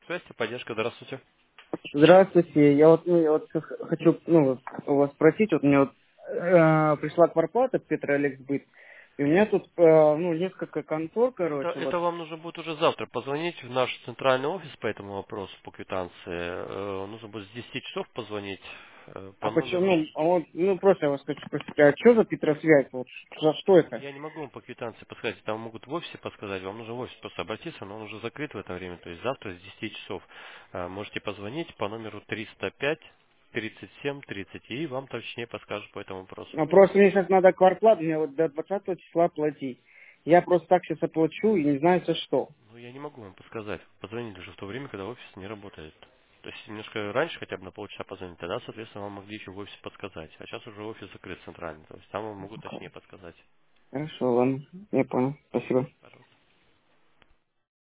Связь, поддержка, здравствуйте. Здравствуйте. Хочу у вас спросить. Вот мне пришла квартплата в Петроэлексбыт, и у меня тут несколько контор, Это, короче, вот. это вам нужно будет уже завтра позвонить в наш центральный офис по этому вопросу, по квитанции. Нужно будет с 10 часов позвонить по А почему? номеру. Просто я вас хочу спросить, а что за Петросвязь? Вот за что это? Я не могу вам по квитанции подсказать, там могут в офисе подсказать, вам нужно в офис просто обратиться, но он уже закрыт в это время, то есть завтра с 10 часов можете позвонить по номеру 305 37 30, и вам точнее подскажут по этому вопросу. Ну, просто мне сейчас надо квартплату, мне вот до 20 числа платить. Я просто так сейчас оплачу и не знаю за что. Ну, я не могу вам подсказать. Позвоните же в то время, когда офис не работает. То есть немножко раньше, хотя бы на полчаса позвонить, тогда, соответственно, вам могли еще в офисе подсказать. А сейчас уже офис закрыт центральный, то есть там вам могут точнее подсказать. Хорошо, ладно, я понял. Спасибо. Пожалуйста.